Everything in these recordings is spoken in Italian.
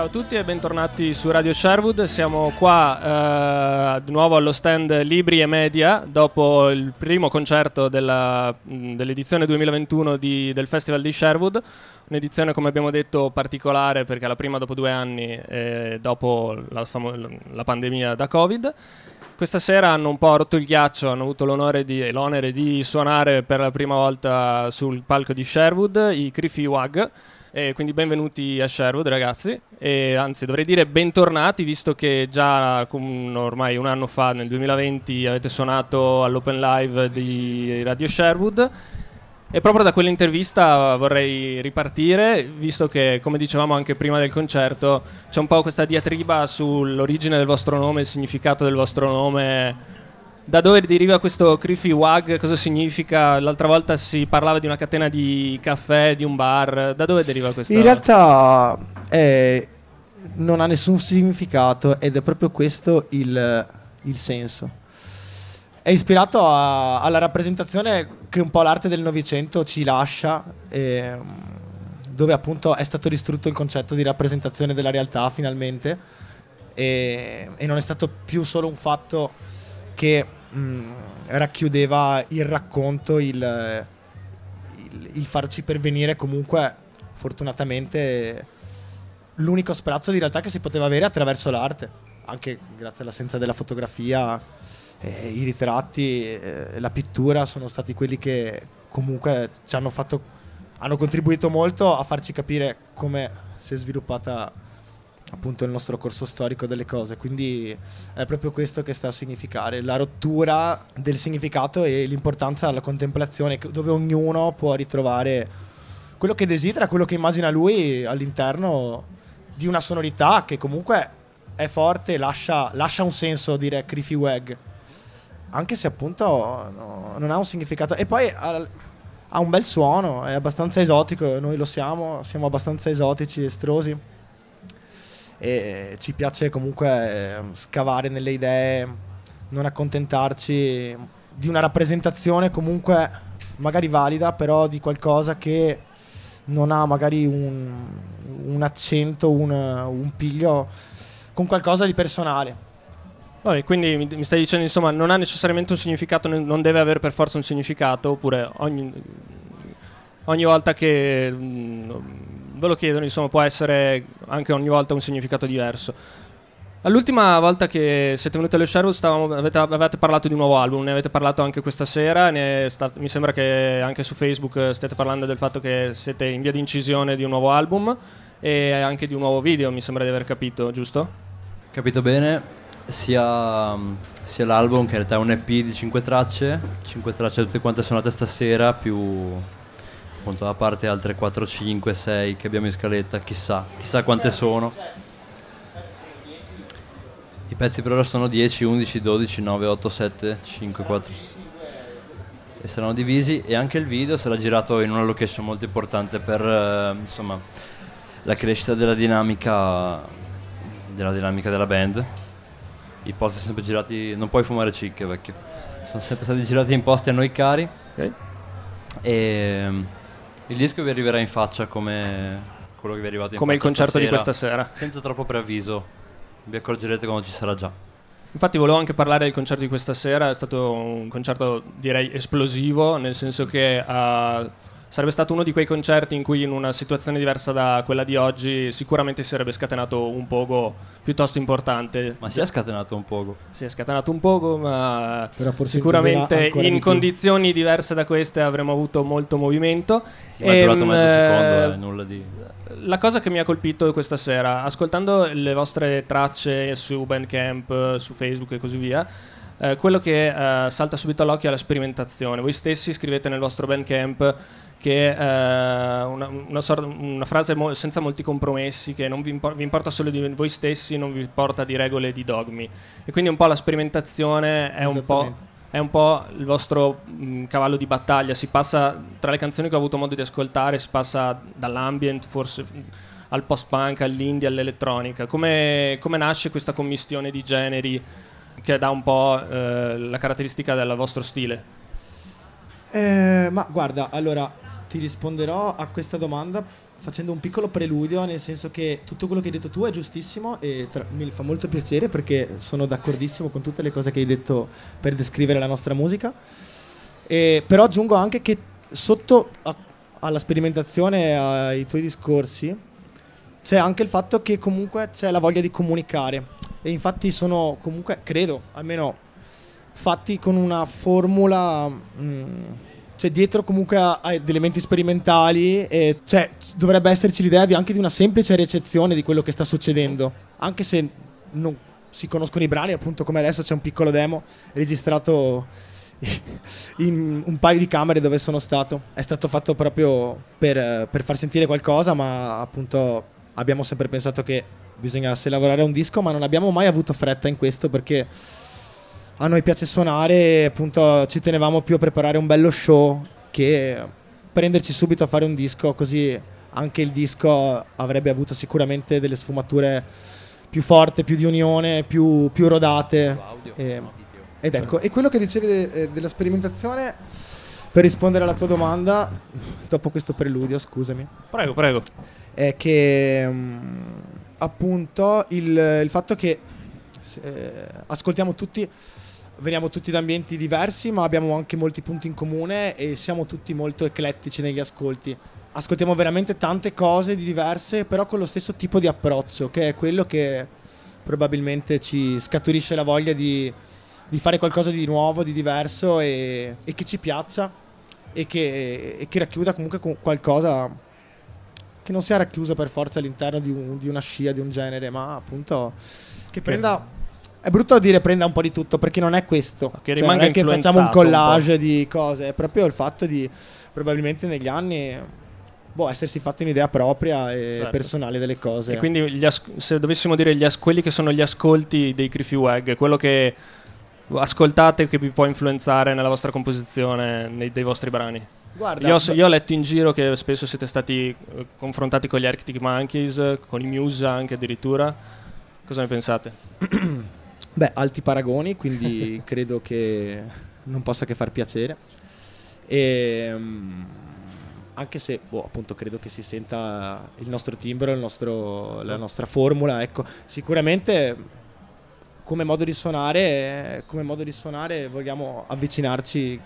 a tutti e bentornati su Radio Sherwood. Siamo qua di nuovo allo stand Libri e Media dopo il primo concerto dell'edizione 2021 del Festival di Sherwood. Un'edizione, come abbiamo detto, particolare perché è la prima dopo 2 anni dopo la pandemia da Covid. Questa sera hanno un po' rotto il ghiaccio, hanno avuto l'onere di suonare per la prima volta sul palco di Sherwood i Creepy Wag. E quindi benvenuti a Sherwood, ragazzi, e anzi dovrei dire bentornati, visto che già ormai un anno fa, nel 2020, avete suonato all'Open Live di Radio Sherwood. E proprio da quell'intervista vorrei ripartire, visto che, come dicevamo anche prima del concerto, c'è un po' questa diatriba sull'origine del vostro nome, il significato del vostro nome. Da dove deriva questo Creepy Wag? Cosa significa? L'altra volta si parlava di una catena di caffè, di un bar. Da dove deriva questo? In realtà non ha nessun significato ed è proprio questo il senso. È ispirato alla rappresentazione che un po' l'arte del Novecento ci lascia, dove appunto è stato distrutto il concetto di rappresentazione della realtà finalmente, e non è stato più solo un fatto che racchiudeva il racconto, il farci pervenire comunque fortunatamente l'unico sprazzo di realtà che si poteva avere attraverso l'arte, anche grazie all'assenza della fotografia. I ritratti, la pittura sono stati quelli che comunque hanno contribuito molto a farci capire come si è sviluppata appunto il nostro corso storico delle cose. Quindi è proprio questo che sta a significare la rottura del significato e l'importanza della contemplazione, dove ognuno può ritrovare quello che desidera, quello che immagina lui all'interno di una sonorità che comunque è forte, lascia un senso, dire Creepy Wag, anche se appunto non ha un significato. E poi ha un bel suono, è abbastanza esotico, noi lo siamo abbastanza esotici, estrosi, e ci piace comunque scavare nelle idee, non accontentarci di una rappresentazione comunque magari valida, però di qualcosa che non ha magari un accento, un piglio con qualcosa di personale. Poi, quindi mi stai dicendo, insomma, non ha necessariamente un significato, non deve avere per forza un significato, oppure ogni volta che ve lo chiedono, insomma, può essere anche ogni volta un significato diverso. L'ultima volta che siete venuti allo Sherwood avete parlato di un nuovo album, ne avete parlato anche questa sera, mi sembra che anche su Facebook stiate parlando del fatto che siete in via di incisione di un nuovo album e anche di un nuovo video, mi sembra di aver capito, giusto? Capito bene. Sia l'album, che in realtà è un EP di 5 tracce tutte quante suonate stasera, più appunto a parte altre 4, 5, 6 che abbiamo in scaletta, chissà quante sono. I pezzi per ora sono 10, 11, 12, 9, 8, 7, 5, 4 e saranno divisi, e anche il video sarà girato in una location molto importante per insomma la crescita della dinamica della band. I posti sono sempre girati, non puoi fumare cicche, vecchio, sono sempre stati girati in posti a noi cari, okay. E il disco vi arriverà in faccia come quello che vi è arrivato in come faccia il concerto stasera, di questa sera, senza troppo preavviso, vi accorgerete quando ci sarà già. Infatti volevo anche parlare del concerto di questa sera. È stato un concerto, direi, esplosivo, nel senso che sarebbe stato uno di quei concerti in cui, in una situazione diversa da quella di oggi, sicuramente si sarebbe scatenato un pogo piuttosto importante. Ma si è scatenato un pogo. Si è scatenato un pogo, ma sicuramente in condizioni diverse da queste avremmo avuto molto movimento. Sì, ma è durato mezzo secondo, nulla di... La cosa che mi ha colpito questa sera, ascoltando le vostre tracce su Bandcamp, su Facebook e così via, quello che salta subito all'occhio è la sperimentazione. Voi stessi scrivete nel vostro Bandcamp che una frase senza molti compromessi, che non vi importa solo di voi stessi, non vi importa di regole e di dogmi, e quindi un po' la sperimentazione è un po' il vostro cavallo di battaglia. Si passa, tra le canzoni che ho avuto modo di ascoltare, si passa dall'ambient forse al post-punk, all'indie, all'elettronica. Come nasce questa commistione di generi che dà un po' la caratteristica del vostro stile? Ma guarda, allora ti risponderò a questa domanda facendo un piccolo preludio, nel senso che tutto quello che hai detto tu è giustissimo e mi fa molto piacere perché sono d'accordissimo con tutte le cose che hai detto per descrivere la nostra musica. Però aggiungo anche che sotto alla sperimentazione, ai tuoi discorsi, c'è anche il fatto che comunque c'è la voglia di comunicare, e infatti sono comunque, credo, almeno fatti con una formula, cioè dietro comunque a degli elementi sperimentali, e cioè dovrebbe esserci l'idea anche di una semplice ricezione di quello che sta succedendo, anche se non si conoscono i brani, appunto come adesso c'è un piccolo demo registrato in un paio di camere dove sono stato. È stato fatto proprio per far sentire qualcosa, ma appunto abbiamo sempre pensato che bisognasse lavorare a un disco, ma non abbiamo mai avuto fretta in questo perché a noi piace suonare e appunto ci tenevamo più a preparare un bello show che prenderci subito a fare un disco, così anche il disco avrebbe avuto sicuramente delle sfumature più forti, più di unione, più rodate. Ed ecco, e quello che dicevi della sperimentazione, per rispondere alla tua domanda, dopo questo preludio, scusami. Prego. È che appunto il fatto che ascoltiamo tutti, veniamo tutti da ambienti diversi, ma abbiamo anche molti punti in comune e siamo tutti molto eclettici negli ascolti. Ascoltiamo veramente tante cose di diverse, però con lo stesso tipo di approccio, che è quello che probabilmente ci scaturisce la voglia di fare qualcosa di nuovo, di diverso e che ci piaccia e che racchiuda comunque qualcosa che non sia racchiuso per forza all'interno di una scia, di un genere, ma appunto che prenda, è brutto dire prenda un po' di tutto, perché non è questo, che cioè, rimanga non è che influenzato facciamo un collage di cose, è proprio il fatto di probabilmente negli anni essersi fatti un'idea propria e certo, personale delle cose. E quindi se dovessimo dire quelli che sono gli ascolti dei Creepy Wag, quello che ascoltate che vi può influenzare nella vostra composizione, dei vostri brani. Guarda, io ho letto in giro che spesso siete stati confrontati con gli Arctic Monkeys, con i Muse anche addirittura. Cosa ne pensate? Beh, alti paragoni, quindi credo che non possa che far piacere. E anche se appunto credo che si senta il nostro timbro, la nostra formula, ecco. Sicuramente come modo di suonare vogliamo avvicinarci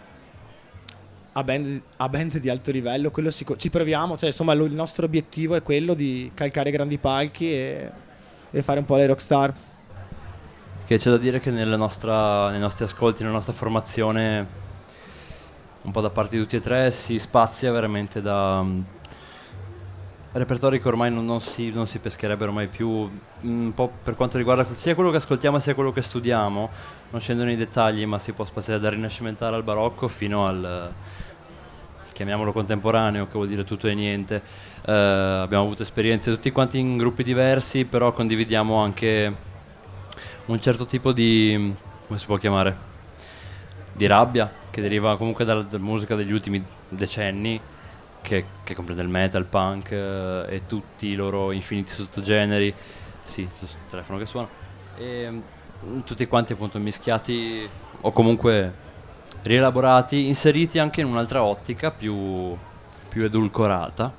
a band di alto livello, quello ci proviamo, cioè insomma il nostro obiettivo è quello di calcare grandi palchi e fare un po' le rockstar. Che c'è da dire che nei nostri ascolti, nella nostra formazione, un po' da parte di tutti e tre, si spazia veramente da repertori che ormai non si pescherebbero mai più, un po' per quanto riguarda sia quello che ascoltiamo sia quello che studiamo, non scendo nei dettagli, ma si può spaziare dal rinascimentale al barocco fino al, chiamiamolo contemporaneo, che vuol dire tutto e niente. Abbiamo avuto esperienze tutti quanti in gruppi diversi, però condividiamo anche un certo tipo di, come si può chiamare, di rabbia, che deriva comunque dalla musica degli ultimi decenni, che comprende il metal, il punk e tutti i loro infiniti sottogeneri. Sì, il telefono che suona. E tutti quanti appunto mischiati o comunque rielaborati, inseriti anche in un'altra ottica più edulcorata,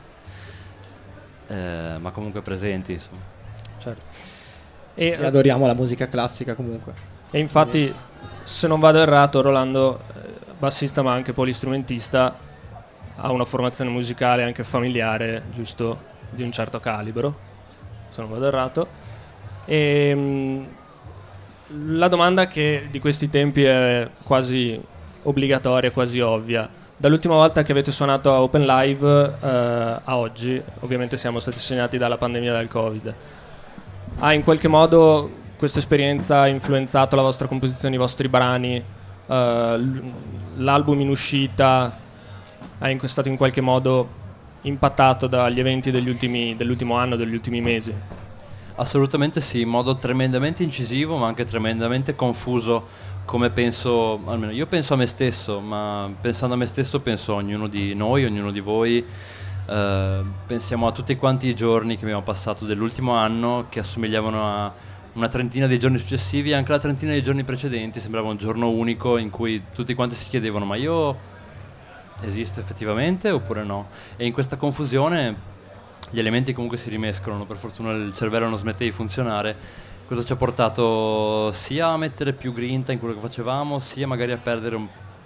ma comunque presenti, insomma. Certo. E adoriamo la musica classica comunque. E infatti, se non vado errato, Rolando, bassista ma anche polistrumentista, ha una formazione musicale anche familiare, giusto, di un certo calibro, se non vado errato. E la domanda che di questi tempi è quasi obbligatoria, quasi ovvia: dall'ultima volta che avete suonato a Open Live a oggi, ovviamente siamo stati segnati dalla pandemia del Covid, ha in qualche modo questa esperienza influenzato la vostra composizione, i vostri brani, l'album in uscita è stato in qualche modo impattato dagli eventi dell'ultimo anno, degli ultimi mesi? Assolutamente sì, in modo tremendamente incisivo ma anche tremendamente confuso, come penso, almeno io penso a me stesso, ma pensando a me stesso penso a ognuno di noi, ognuno di voi. Pensiamo a tutti quanti i giorni che abbiamo passato dell'ultimo anno, che assomigliavano a una trentina dei giorni successivi, anche la trentina dei giorni precedenti sembrava un giorno unico in cui tutti quanti si chiedevano: ma io esisto effettivamente oppure no? E in questa confusione gli elementi comunque si rimescolano, per fortuna il cervello non smette di funzionare. Questo ci ha portato sia a mettere più grinta in quello che facevamo, sia magari a perdere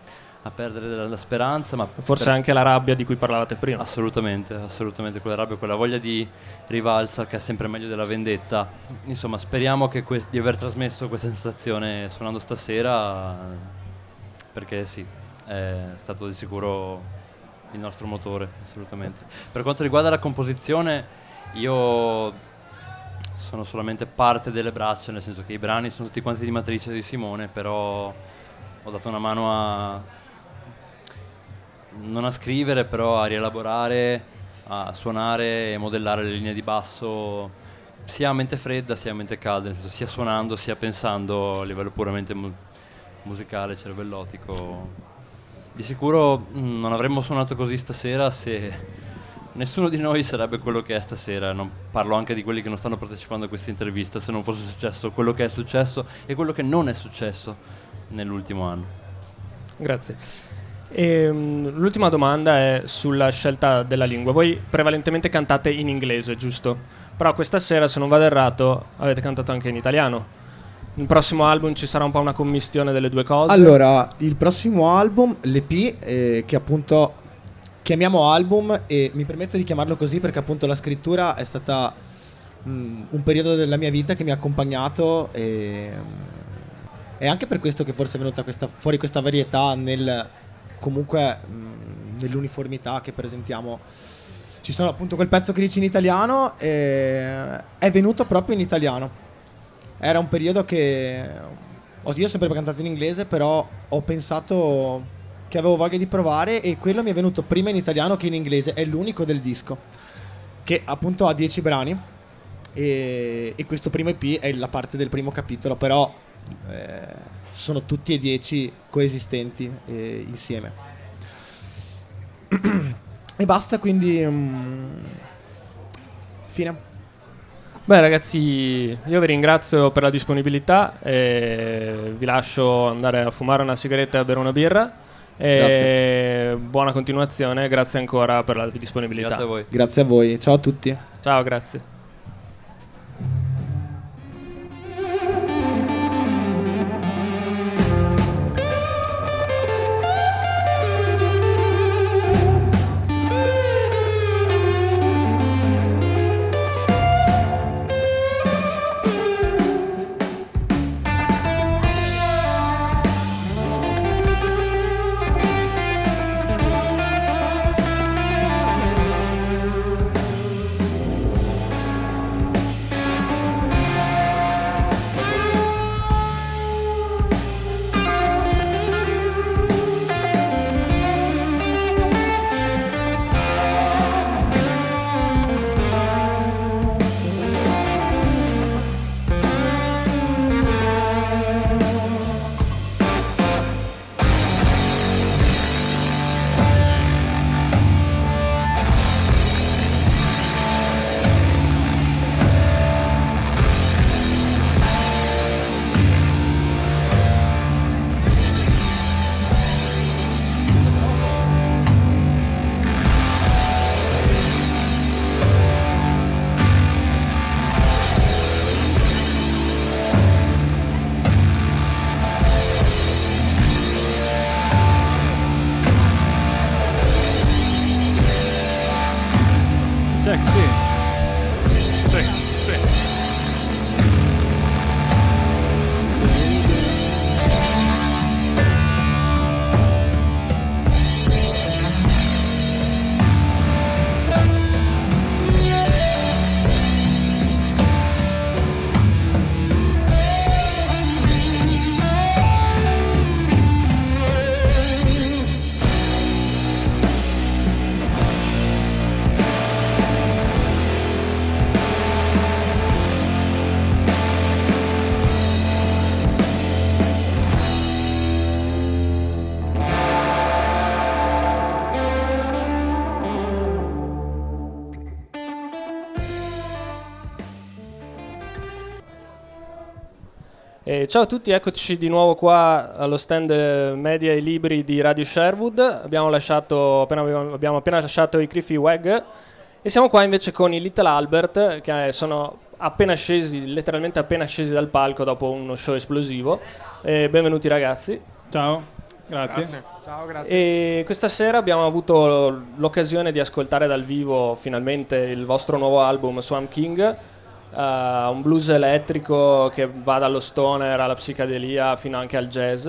la speranza, ma Forse anche la rabbia di cui parlavate prima. assolutamente, quella rabbia, quella voglia di rivalsa che è sempre meglio della vendetta. Insomma, speriamo che di aver trasmesso questa sensazione suonando stasera, perché sì, è stato di sicuro il nostro motore, assolutamente. Per quanto riguarda la composizione, io sono solamente parte delle braccia, nel senso che i brani sono tutti quanti di matrice di Simone, però ho dato una mano non a scrivere, però a rielaborare, a suonare e modellare le linee di basso sia a mente fredda sia a mente calda, nel senso sia suonando sia pensando a livello puramente musicale, cervellotico. Di sicuro non avremmo suonato così stasera se nessuno di noi sarebbe quello che è stasera. Non parlo anche di quelli che non stanno partecipando a questa intervista, se non fosse successo quello che è successo e quello che non è successo nell'ultimo anno. Grazie. L'ultima domanda è sulla scelta della lingua. Voi prevalentemente cantate in inglese, giusto? Però questa sera, se non vado errato, avete cantato anche in italiano. Il prossimo album ci sarà un po' una commistione delle due cose? Allora, il prossimo album, l'EP, che appunto chiamiamo album, e mi permetto di chiamarlo così perché appunto la scrittura è stata un periodo della mia vita che mi ha accompagnato, e anche per questo che forse è venuta fuori questa varietà comunque nell'uniformità che presentiamo. Ci sono appunto quel pezzo che dice in italiano, è venuto proprio in italiano. Era un periodo che io ho sempre cantato in inglese, però ho pensato che avevo voglia di provare, e quello mi è venuto prima in italiano che in inglese. È l'unico del disco, che appunto ha 10 brani, e questo primo EP è la parte del primo capitolo, però sono tutti e 10 coesistenti insieme. E basta, quindi fine. Beh ragazzi, io vi ringrazio per la disponibilità, e vi lascio andare a fumare una sigaretta e a bere una birra. E buona continuazione, grazie ancora per la disponibilità. Grazie a voi. Grazie a voi, ciao a tutti. Ciao, grazie. Ciao a tutti, eccoci di nuovo qua allo stand Media e Libri di Radio Sherwood. Abbiamo appena lasciato i Creepy Wag, E siamo qua invece con i Little Albert, che sono appena scesi, letteralmente appena scesi dal palco dopo uno show esplosivo. Benvenuti ragazzi. Ciao, grazie. Ciao, grazie. E questa sera abbiamo avuto l'occasione di ascoltare dal vivo finalmente il vostro nuovo album Swamp King, un blues elettrico che va dallo stoner alla psichedelia fino anche al jazz.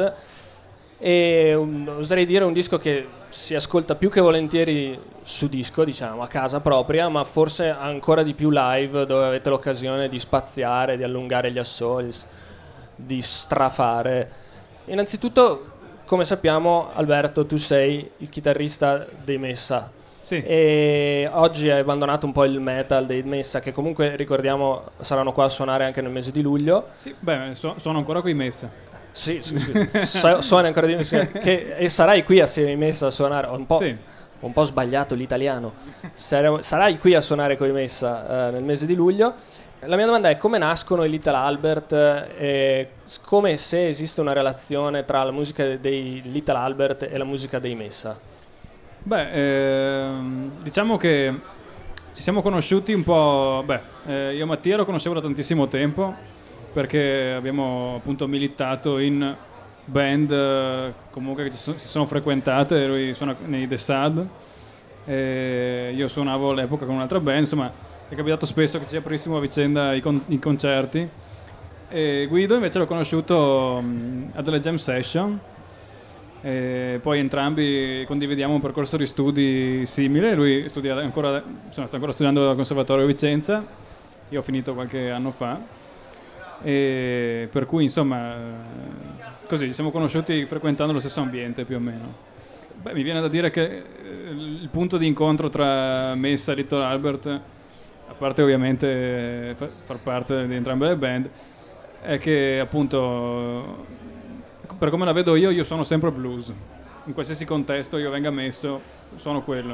E oserei dire un disco che si ascolta più che volentieri su disco, diciamo, a casa propria, ma forse ancora di più live, dove avete l'occasione di spaziare, di allungare gli assoli, di strafare. Innanzitutto, come sappiamo, Alberto, tu sei il chitarrista dei Messa. Sì. E oggi hai abbandonato un po' il metal dei Messa, che comunque ricordiamo saranno qua a suonare anche nel mese di luglio. Sì, beh, sono ancora qui Messa. Sì. Suoni ancora di e sarai qui assieme ai Messa a suonare. Ho un po' sbagliato l'italiano. Sarai qui a suonare con i Messa nel mese di luglio. La mia domanda è: come nascono i Little Albert e come se esiste una relazione tra la musica dei Little Albert e la musica dei Messa? Beh, diciamo che ci siamo conosciuti un po'. Io e Mattia lo conoscevo da tantissimo tempo, perché abbiamo appunto militato in band comunque che si sono frequentate. Lui suona nei The Sad, io suonavo all'epoca con un'altra band, insomma è capitato spesso che ci aprissimo a vicenda i concerti. E Guido invece l'ho conosciuto a delle jam session, e poi entrambi condividiamo un percorso di studi simile. Lui sta ancora studiando al Conservatorio di Vicenza, io ho finito qualche anno fa. E per cui insomma così ci siamo conosciuti frequentando lo stesso ambiente più o meno. Beh, mi viene da dire che il punto di incontro tra Messa e Little Albert, a parte ovviamente far parte di entrambe le band, è che appunto, per come la vedo io suono sempre blues, in qualsiasi contesto io venga messo suono quello.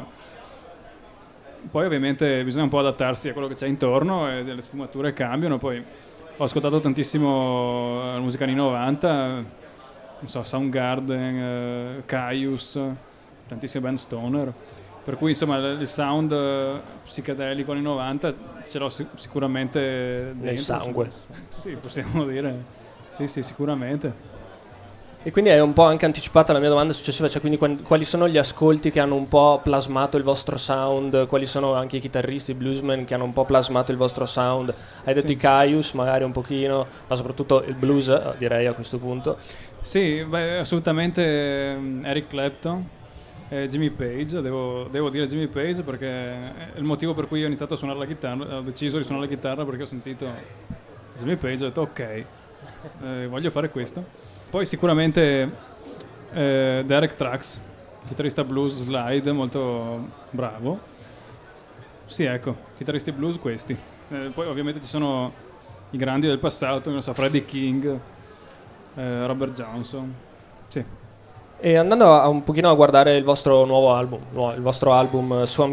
Poi ovviamente bisogna un po' adattarsi a quello che c'è intorno e le sfumature cambiano. Poi ho ascoltato tantissimo la musica anni 90, non so, Soundgarden, Caius, tantissime band stoner, per cui insomma il sound psichedelico anni 90 ce l'ho sicuramente dentro, nel sangue. Sì, possiamo dire, sì, sicuramente. E quindi è un po' anche anticipata la mia domanda successiva, cioè quindi quali sono gli ascolti che hanno un po' plasmato il vostro sound, quali sono anche i chitarristi, i bluesmen che hanno un po' plasmato il vostro sound? Hai detto Sì. I Caius magari un pochino, ma soprattutto il blues direi a questo punto. Sì, beh, assolutamente Eric Clapton, Jimmy Page, devo dire Jimmy Page, perché è il motivo per cui ho iniziato a suonare la chitarra, ho deciso di suonare la chitarra perché ho sentito Jimmy Page e ho detto ok, voglio fare questo. Poi sicuramente Derek Trucks, chitarrista blues slide molto bravo. Sì, ecco, chitarristi blues questi. Poi ovviamente ci sono i grandi del passato, non so, Freddie King, Robert Johnson. Sì. E andando un pochino a guardare il vostro nuovo album, il vostro album Swamp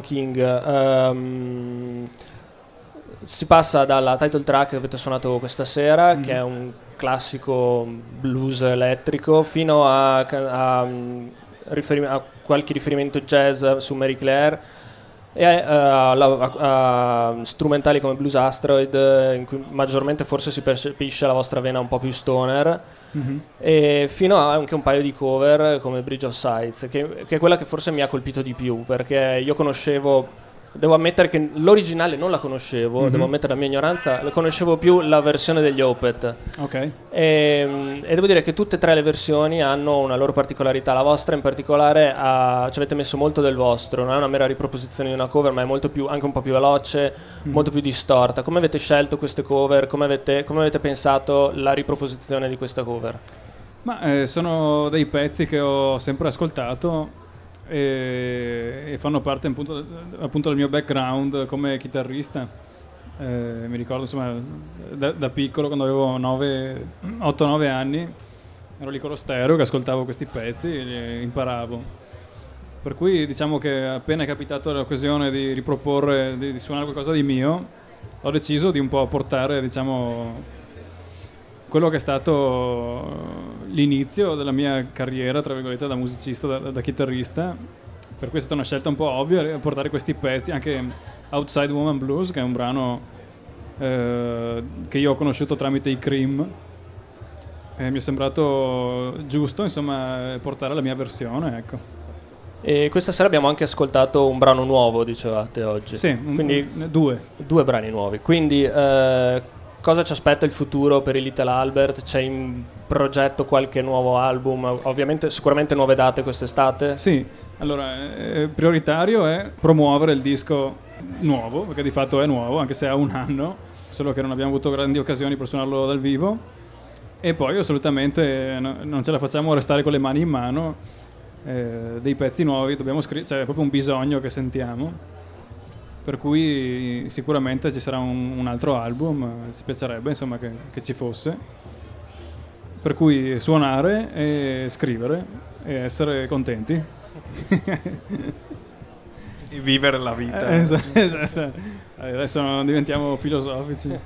King, si passa dalla title track che avete suonato questa sera, che è un classico blues elettrico, fino a qualche riferimento jazz su Mary Claire, e a strumentali come Blues Asteroid, in cui maggiormente forse si percepisce la vostra vena un po' più stoner, e fino a anche un paio di cover come Bridge of Sighs, che è quella che forse mi ha colpito di più, perché io conoscevo, devo ammettere che l'originale non la conoscevo, devo ammettere la mia ignoranza, conoscevo più la versione degli Opeth. Ok. E devo dire che tutte e tre le versioni hanno una loro particolarità. La vostra in particolare ci avete messo molto del vostro, non è una mera riproposizione di una cover, ma è molto più, anche un po' più veloce, molto più distorta. Come avete scelto queste cover? Come avete pensato la riproposizione di questa cover? Ma sono dei pezzi che ho sempre ascoltato e fanno parte appunto del mio background come chitarrista. Mi ricordo insomma da piccolo, quando avevo 8-9 anni, ero lì con lo stereo che ascoltavo questi pezzi e imparavo, per cui diciamo che appena è capitato l'occasione di riproporre, di suonare qualcosa di mio, ho deciso di un po' portare, diciamo, quello che è stato l'inizio della mia carriera, tra virgolette, da musicista, da chitarrista, per cui è stata una scelta un po' ovvia portare questi pezzi, anche Outside Woman Blues, che è un brano che io ho conosciuto tramite i Cream, e mi è sembrato giusto, insomma, portare la mia versione, ecco. E questa sera abbiamo anche ascoltato un brano nuovo, dicevate oggi. Sì, quindi due brani nuovi. Quindi cosa ci aspetta il futuro per il Little Albert? C'è in progetto qualche nuovo album? Ovviamente, sicuramente nuove date quest'estate? Sì, allora, prioritario è promuovere il disco nuovo, perché di fatto è nuovo, anche se ha un anno, solo che non abbiamo avuto grandi occasioni per suonarlo dal vivo. E poi assolutamente non ce la facciamo restare con le mani in mano, dei pezzi nuovi, dobbiamo scrivere, cioè è proprio un bisogno che sentiamo, per cui sicuramente ci sarà un altro album, ci piacerebbe insomma che ci fosse, per cui suonare e scrivere e essere contenti. E vivere la vita. Esatto. Adesso diventiamo filosofici.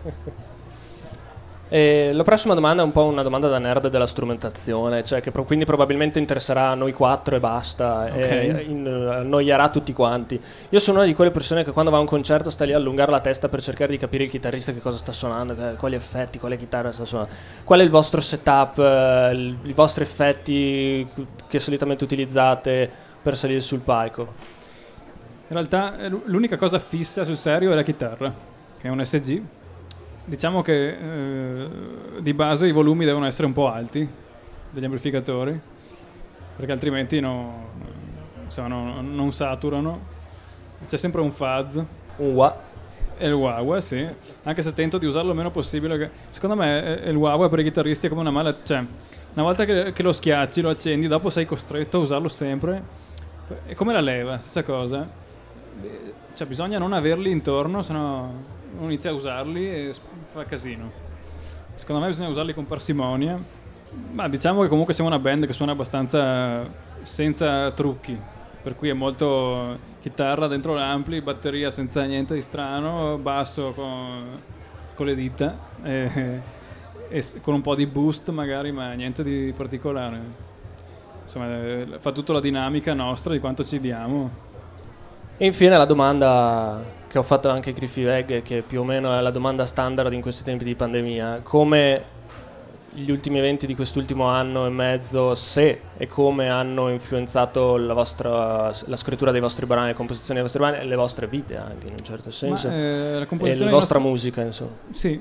E la prossima domanda è un po' una domanda da nerd della strumentazione, cioè che quindi probabilmente interesserà a noi 4 e basta, Okay. annoierà tutti quanti. Io sono una di quelle persone che quando va a un concerto sta lì a allungare la testa per cercare di capire il chitarrista che cosa sta suonando, quali effetti, quale chitarra sta suonando. Qual è il vostro setup, i vostri effetti che solitamente utilizzate per salire sul palco? In realtà l'unica cosa fissa sul serio è la chitarra, che è un SG. Diciamo che di base i volumi devono essere un po' alti degli amplificatori, perché altrimenti non saturano. C'è sempre un fuzz. Un wah. E il wah, sì. Anche se tento di usarlo il meno possibile. Secondo me il wah per i chitarristi è come una mala... Cioè, una volta che lo schiacci, lo accendi, dopo sei costretto a usarlo sempre. È come la leva, stessa cosa. Cioè, bisogna non averli intorno, sennò uno inizia a usarli e fa casino. Secondo me bisogna usarli con parsimonia, ma diciamo che comunque siamo una band che suona abbastanza senza trucchi, per cui è molto chitarra dentro l'ampli, batteria senza niente di strano, basso con le dita e con un po' di boost magari, ma niente di particolare. Insomma, fa tutto la dinamica nostra di quanto ci diamo. E infine la domanda che ho fatto anche ai Griffy Veg, che più o meno è la domanda standard in questi tempi di pandemia: come gli ultimi eventi di quest'ultimo anno e mezzo, se e come hanno influenzato la scrittura dei vostri brani, la composizione dei vostri brani e le vostre vite anche in un certo senso, la e la vostra musica, insomma. Sì,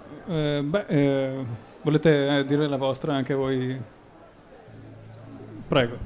volete dire la vostra anche voi? Prego.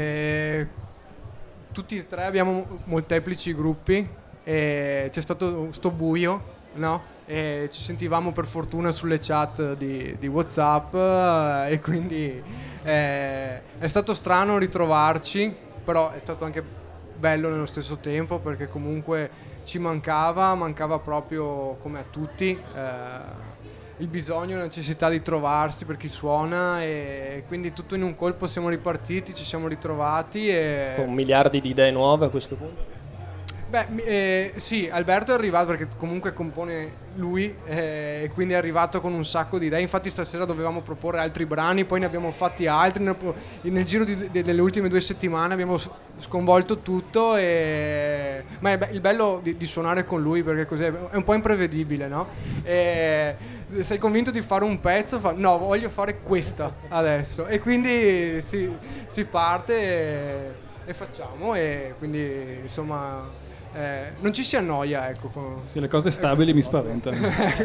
Tutti e tre abbiamo molteplici gruppi e c'è stato sto buio, no? E ci sentivamo per fortuna sulle chat di WhatsApp, e quindi è stato strano ritrovarci, però è stato anche bello nello stesso tempo, perché comunque ci mancava proprio come a tutti il bisogno, la necessità di trovarsi per chi suona, e quindi tutto in un colpo siamo ripartiti, ci siamo ritrovati con miliardi di idee nuove a questo punto. Sì, Alberto è arrivato perché comunque compone lui, e quindi è arrivato con un sacco di idee. Infatti stasera dovevamo proporre altri brani, poi ne abbiamo fatti altri nel giro delle ultime 2 settimane abbiamo sconvolto tutto, ma è il bello di suonare con lui, perché così è un po' imprevedibile, no? Sei convinto di fare un pezzo, no, voglio fare questa adesso, e quindi si parte e facciamo, e quindi insomma non ci si annoia, ecco. Sì, le cose stabili mi spaventano.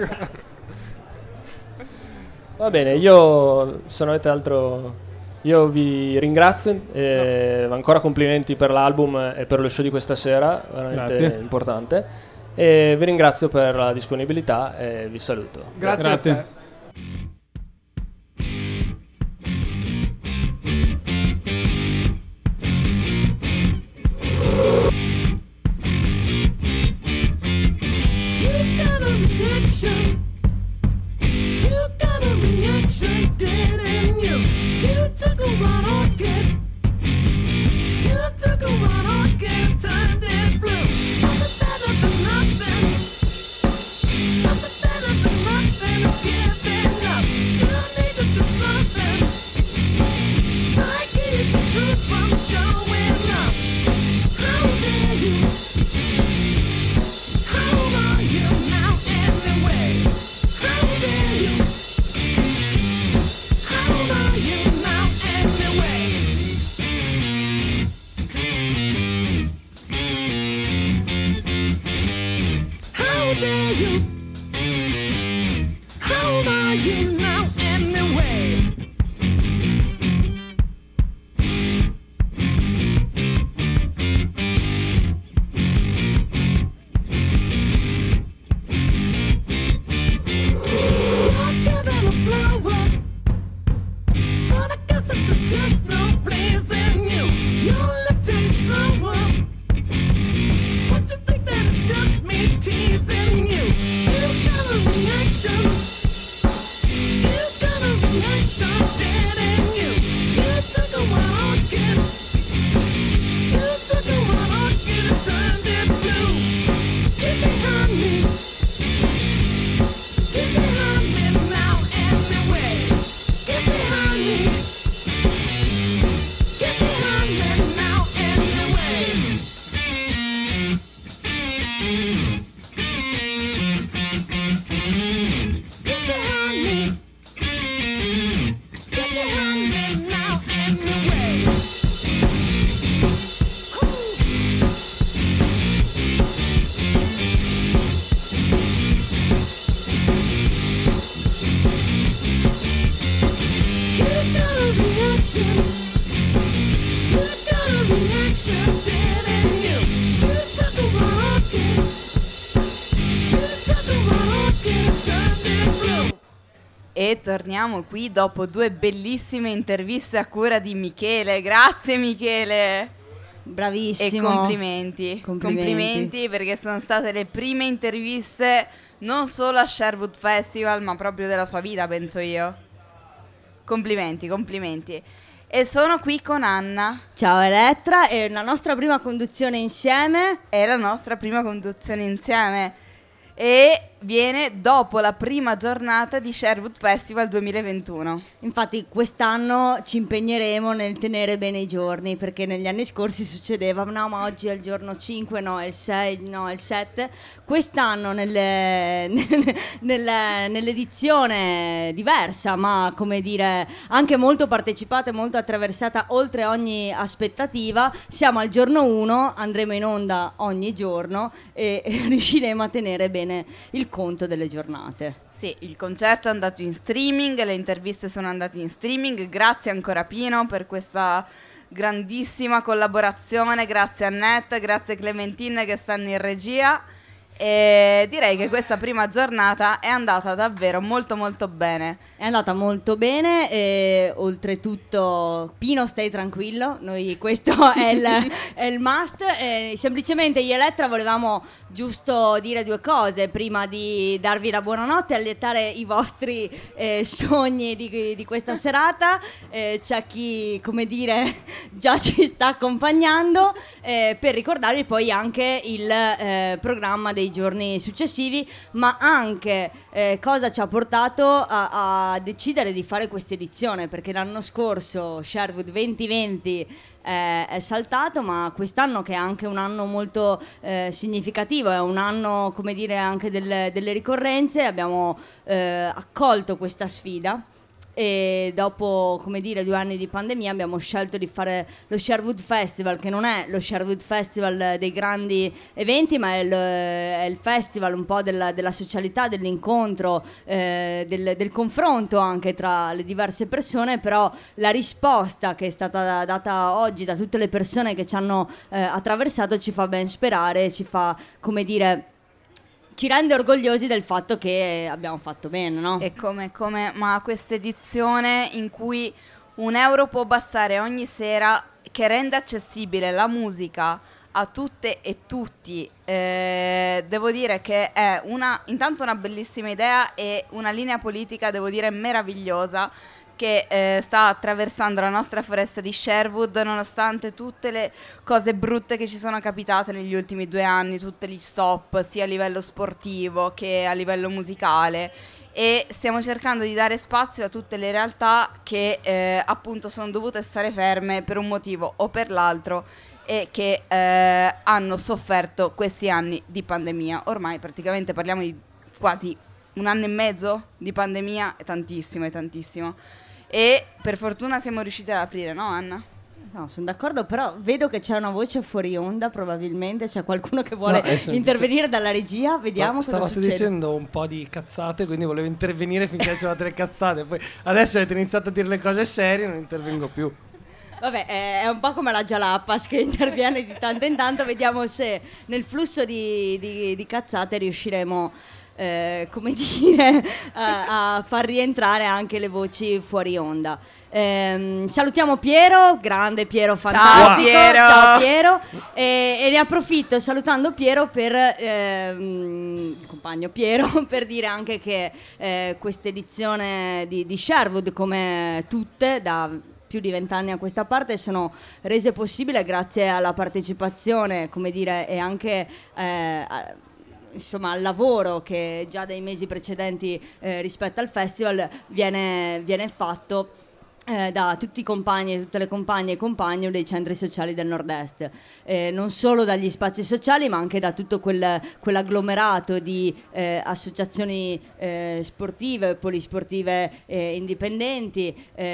Va bene, io se non avete altro, io vi ringrazio, ancora complimenti per l'album e per lo show di questa sera, veramente Grazie. importante, e vi ringrazio per la disponibilità e vi saluto. Grazie. A te. From showing up. are you now anyway? E torniamo qui dopo 2 bellissime interviste a cura di Michele. Grazie Michele. Bravissimo. E complimenti. Complimenti perché sono state le prime interviste non solo a Sherwood Festival, ma proprio della sua vita, penso io. Complimenti, complimenti. E sono qui con Anna. Ciao Elettra, è la nostra prima conduzione insieme. È la nostra prima conduzione insieme. E viene dopo la prima giornata di Sherwood Festival 2021. Infatti quest'anno ci impegneremo nel tenere bene i giorni, perché negli anni scorsi succedeva no, ma oggi è il giorno 5, no è il 6, no è il 7. Quest'anno nell'edizione diversa, ma come dire anche molto partecipata e molto attraversata oltre ogni aspettativa, siamo al giorno 1, andremo in onda ogni giorno e riusciremo a tenere bene il conto delle giornate. Sì, il concerto è andato in streaming, le interviste sono andate in streaming, grazie ancora Pino per questa grandissima collaborazione, grazie a Annette, grazie a Clementine che stanno in regia. E direi che questa prima giornata è andata davvero molto molto bene. È andata molto bene e oltretutto Pino stai tranquillo, noi questo è il must. Semplicemente io e Elettra volevamo giusto dire 2 cose prima di darvi la buonanotte e allietare i vostri sogni di questa serata. C'è chi, come dire, già ci sta accompagnando per ricordarvi poi anche il programma dei giorni successivi, ma anche cosa ci ha portato a decidere di fare questa edizione, perché l'anno scorso Sherwood 2020 è saltato, ma quest'anno, che è anche un anno molto significativo, è un anno, come dire, anche delle ricorrenze, abbiamo accolto questa sfida. E dopo, come dire, 2 anni di pandemia abbiamo scelto di fare lo Sherwood Festival, che non è lo Sherwood Festival dei grandi eventi, ma è il festival un po' della socialità, dell'incontro, del confronto anche tra le diverse persone. Però la risposta che è stata data oggi da tutte le persone che ci hanno attraversato ci fa ben sperare, ci fa, come dire, ci rende orgogliosi del fatto che abbiamo fatto bene, no? E come ma questa edizione in cui €1 può bastare ogni sera, che rende accessibile la musica a tutte e tutti, devo dire che è intanto una bellissima idea e una linea politica, devo dire, meravigliosa, che sta attraversando la nostra foresta di Sherwood, nonostante tutte le cose brutte che ci sono capitate negli ultimi 2 anni, tutti gli stop sia a livello sportivo che a livello musicale, e stiamo cercando di dare spazio a tutte le realtà che appunto sono dovute stare ferme per un motivo o per l'altro e che hanno sofferto questi anni di pandemia. Ormai praticamente parliamo di quasi 1 anno e mezzo di pandemia, è tantissimo, è tantissimo. E per fortuna siamo riusciti ad aprire, no Anna? No, sono d'accordo, però vedo che c'è una voce fuori onda, probabilmente c'è qualcuno che vuole No, intervenire dalla regia, vediamo cosa Stavate succede. dicendo un po' di cazzate, quindi volevo intervenire finché dicevate le cazzate. Poi adesso avete iniziato a dire le cose serie, non intervengo più. Vabbè, è un po' come la Jalapas che interviene di tanto in tanto, vediamo se nel flusso di cazzate riusciremo come dire a far rientrare anche le voci fuori onda. Salutiamo Piero, grande Piero, fantastico. Ciao Piero. E ne approfitto salutando Piero per il compagno Piero per dire anche che questa edizione di Sherwood, come tutte da più di 20 anni a questa parte, sono rese possibili grazie alla partecipazione, come dire, e anche insomma al lavoro che già dai mesi precedenti rispetto al festival viene fatto da tutti i compagni e tutte le compagne e compagni dei centri sociali del nord-est, non solo dagli spazi sociali ma anche da tutto quell'agglomerato di associazioni sportive, polisportive indipendenti,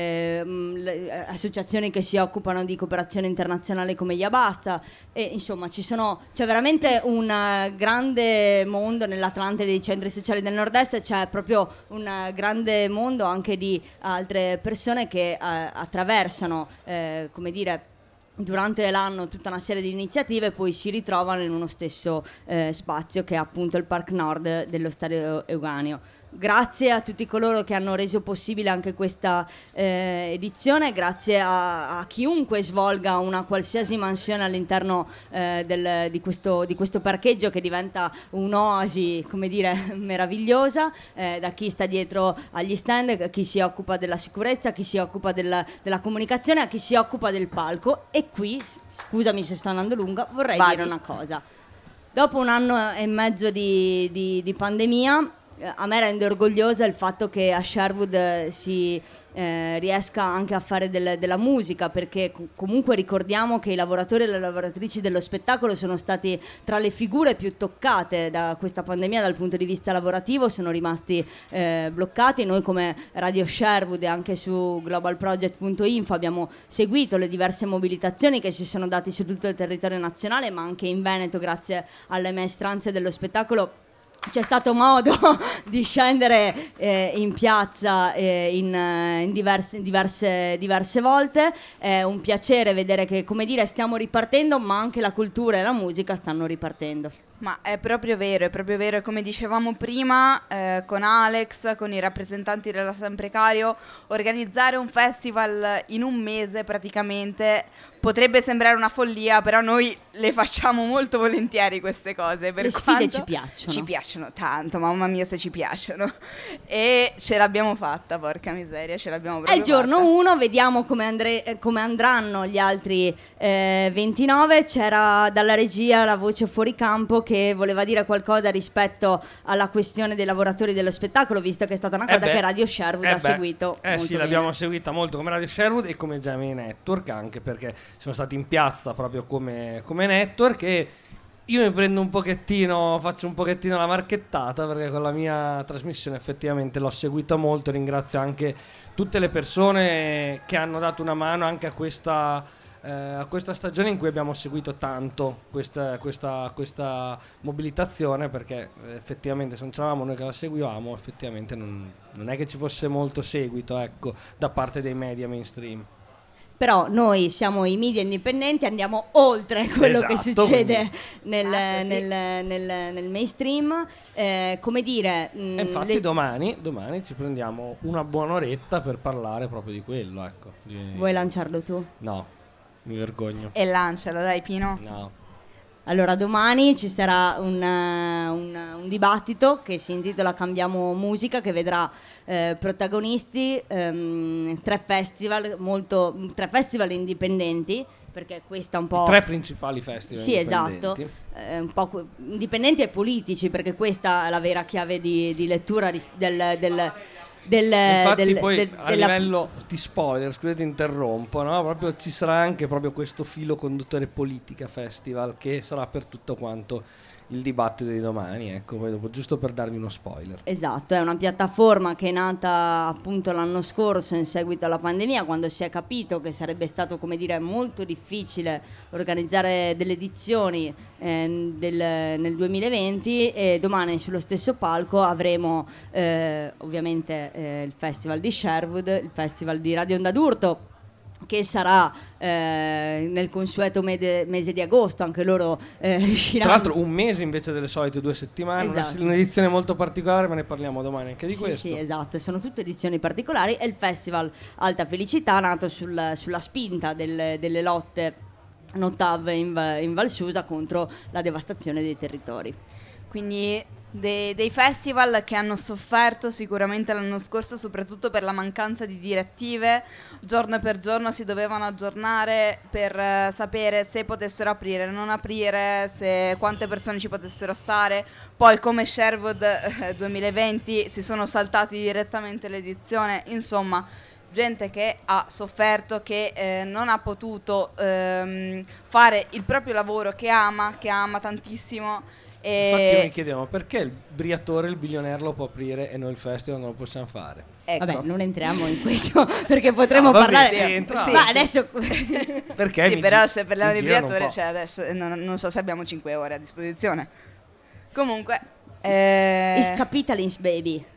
associazioni che si occupano di cooperazione internazionale come Iabasta, e insomma c'è veramente un grande mondo nell'Atlante dei centri sociali del nord-est, c'è proprio un grande mondo anche di altre persone che attraversano, come dire, durante l'anno tutta una serie di iniziative e poi si ritrovano in uno stesso spazio che è appunto il Park Nord dello Stadio Euganeo. Grazie a tutti coloro che hanno reso possibile anche questa edizione, grazie a chiunque svolga una qualsiasi mansione all'interno di questo parcheggio che diventa un'oasi, come dire, meravigliosa, da chi sta dietro agli stand, a chi si occupa della sicurezza, a chi si occupa della comunicazione, a chi si occupa del palco. E qui, scusami se sto andando lunga, vorrei dire una cosa. Dopo un anno e mezzo di pandemia, a me rende orgogliosa il fatto che a Sherwood si riesca anche a fare della musica, perché comunque ricordiamo che i lavoratori e le lavoratrici dello spettacolo sono stati tra le figure più toccate da questa pandemia dal punto di vista lavorativo, sono rimasti bloccati. Noi come Radio Sherwood e anche su globalproject.info abbiamo seguito le diverse mobilitazioni che si sono date su tutto il territorio nazionale, ma anche in Veneto, grazie alle maestranze dello spettacolo c'è stato modo di scendere in piazza in diverse volte. È un piacere vedere che, come dire, stiamo ripartendo, ma anche la cultura e la musica stanno ripartendo. Ma è proprio vero, e come dicevamo prima con Alex, con i rappresentanti della San Precario, organizzare un festival in un mese praticamente potrebbe sembrare una follia, però noi le facciamo molto volentieri queste cose. Le sfide ci piacciono. Ci piacciono tanto, mamma mia se ci piacciono. E ce l'abbiamo fatta, porca miseria, ce l'abbiamo proprio fatta. È il giorno 1, vediamo come andranno gli altri 29. C'era dalla regia la voce fuori campo che voleva dire qualcosa rispetto alla questione dei lavoratori dello spettacolo, visto che è stata una cosa che Radio Sherwood ha seguito molto sì, bene. L'abbiamo seguita molto come Radio Sherwood e come Gemini Network, anche perché sono stati in piazza proprio come network. E io mi prendo faccio un pochettino la marchettata, perché con la mia trasmissione effettivamente l'ho seguita molto. Ringrazio anche tutte le persone che hanno dato una mano anche a questa stagione in cui abbiamo seguito tanto questa mobilitazione, perché effettivamente se non c'eravamo noi che la seguivamo, effettivamente non è che ci fosse molto seguito, ecco, da parte dei media mainstream. Però noi siamo i media indipendenti, andiamo oltre quello che succede nel mainstream, come dire. Infatti domani ci prendiamo una buona oretta per parlare proprio di quello, ecco. Vuoi lanciarlo tu? No, mi vergogno. E lancialo, dai Pino. No. Allora, domani ci sarà un dibattito che si intitola Cambiamo Musica, che vedrà protagonisti tre festival indipendenti, perché questa è un po'... Tre principali festival indipendenti. Sì, esatto, un po' indipendenti e politici, perché questa è la vera chiave di lettura infatti poi a livello di spoiler, scusate interrompo, no? Proprio ci sarà anche proprio questo filo conduttore politica festival che sarà per tutto quanto il dibattito di domani, ecco, poi dopo, giusto per darvi uno spoiler. Esatto, è una piattaforma che è nata appunto l'anno scorso in seguito alla pandemia, quando si è capito che sarebbe stato, come dire, molto difficile organizzare delle edizioni nel 2020, e domani sullo stesso palco avremo ovviamente il Festival di Sherwood, il Festival di Radio Onda d'Urto, che sarà nel consueto mese di agosto, anche loro riusciranno. Tra l'altro un mese invece delle solite 2 settimane, Esatto. un'edizione molto particolare, ma ne parliamo domani anche di questo. Sì, esatto, sono tutte edizioni particolari. È il Festival Alta Felicità, nato sulla spinta delle lotte Notav in Val Susa contro la devastazione dei territori. Quindi dei festival che hanno sofferto sicuramente l'anno scorso, soprattutto per la mancanza di direttive. Giorno per giorno si dovevano aggiornare per sapere se potessero aprire, non aprire, quante persone ci potessero stare. Poi, come Sherwood 2020, si sono saltati direttamente l'edizione. Insomma, gente che ha sofferto, che non ha potuto fare il proprio lavoro che ama tantissimo. Infatti noi chiediamo perché il Briatore, il Billionaire lo può aprire e noi il festival non lo possiamo fare. Ecco. Vabbè, non entriamo in questo perché potremmo parlare. Sì. Ma adesso perché sì, però se parliamo di girano un Briatore, po'. cioè adesso non so se abbiamo 5 ore a disposizione. Comunque is capitalist, baby.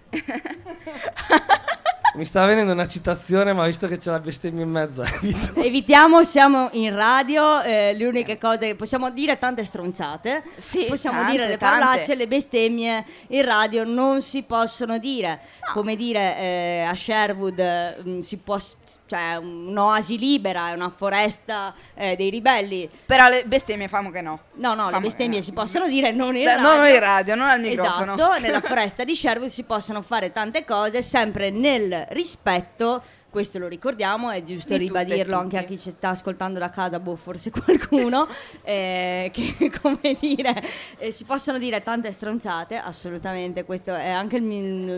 Mi sta venendo una citazione, ma visto che c'è la bestemmia in mezzo, Evitiamo, siamo in radio, le uniche cose che possiamo dire, tante stronzate, Sì, possiamo tante, dire le tante. parolacce, le bestemmie in radio non si possono dire. Come dire, a Sherwood si può, cioè un'oasi libera, è una foresta dei ribelli. Però le bestemmie famo che no. No, le bestemmie si possono dire non in radio. Non in radio, non al microfono. Esatto, nella foresta di Sherwood si possono fare tante cose, sempre nel rispetto, questo lo ricordiamo, è giusto Di tutte e ribadirlo anche a tutti. chi ci sta ascoltando da casa, forse qualcuno, che come dire, si possono dire tante stronzate, assolutamente, questo è anche il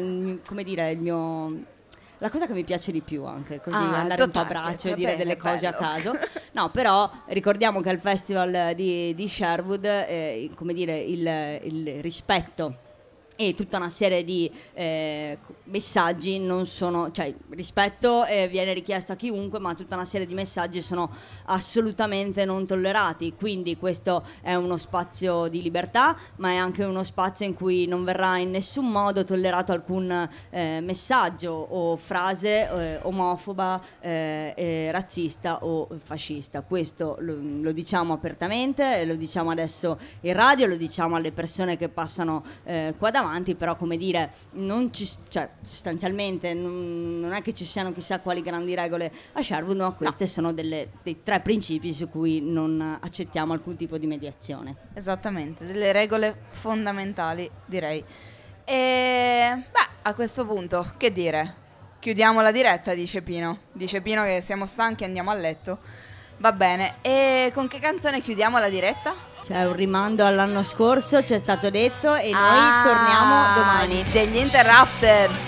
mio la cosa che mi piace di più, anche così andare un po' a braccio e dire delle cose a caso. No, però ricordiamo che al festival di Sherwood, come dire, il rispetto e tutta una serie di messaggi non sono, cioè rispetto viene richiesto a chiunque, ma tutta una serie di messaggi sono assolutamente non tollerati, quindi questo è uno spazio di libertà, ma è anche uno spazio in cui non verrà in nessun modo tollerato alcun messaggio o frase omofoba, razzista o fascista. Questo lo diciamo apertamente, lo diciamo adesso in radio, lo diciamo alle persone che passano qua davanti, però come dire, cioè, sostanzialmente non è che ci siano chissà quali grandi regole a Sherwood, ma queste sono dei 3 principi su cui non accettiamo alcun tipo di mediazione. Esattamente, delle regole fondamentali, direi. E a questo punto, che dire? Chiudiamo la diretta, dice Pino. Dice Pino che siamo stanchi e andiamo a letto. Va bene. E con che canzone chiudiamo la diretta? C'è un rimando all'anno scorso, ci è stato detto, e noi torniamo domani. Degli Interrupters.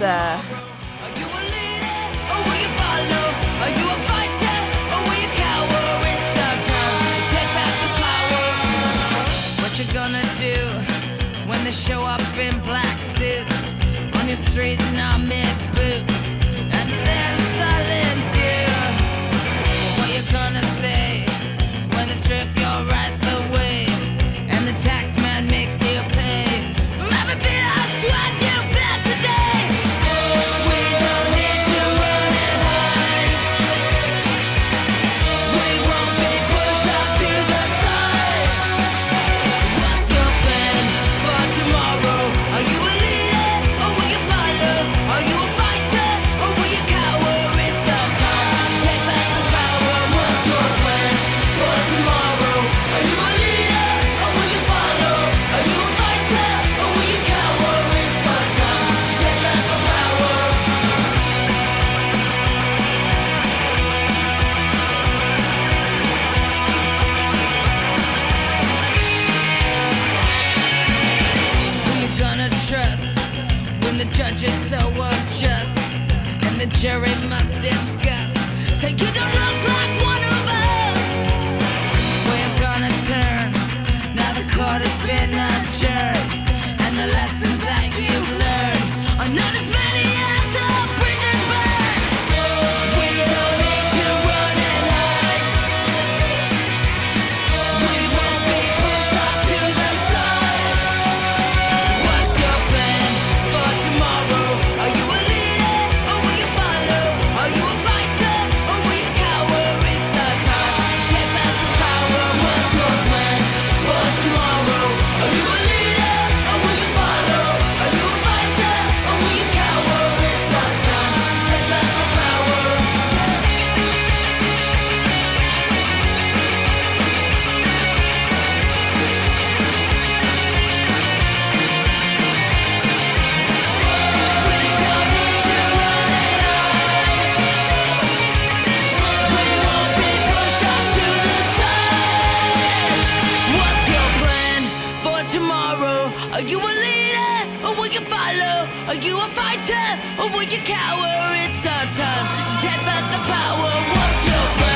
What you gonna do when they show up in black suits on your street in army boots and then silence you? What you gonna say when they strip your rights away and the tax man makes you pay for every bit of sweat you bled today? We don't need to run and hide. We won't be pushed off to the side. What's your plan for tomorrow? Are you a leader or will you follow? Are you a fighter or will you cower? It's our time to take back the power. What's your plan for tomorrow? Are you a leader or will you follow? Are you a fighter or will you cower? It's our time to take back the power. Who you gonna trust when the judge is so unjust and the jury must discuss? Say you don't look like one of us. Where you gonna turn now the court heart has been a jerk, and the lessons that you've learned are not as many as the bridges burn. We don't need to run and hide. We won't be pushed off to the side. What's your plan for tomorrow? Are you a leader or will you follow? Are you a fighter or will you cower? It's our time to take back the power. What's your plan for tomorrow? Are you a leader or will you follow? Are you a fighter or will you cower? It's our time to take back the power. We don't need to run and hide. We won't be pushed off to the side. What's your plan for tomorrow? Are you a leader or will you follow? Are you a fighter or will you cower? It's our time to take back the power. What's your plan